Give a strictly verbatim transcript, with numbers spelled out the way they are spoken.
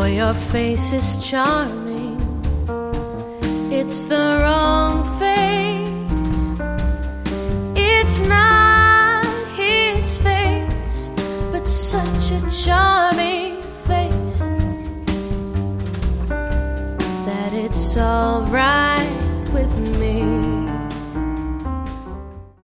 your face is charming. It's the wrong face. It's not his face, but such a charming face that it's alright.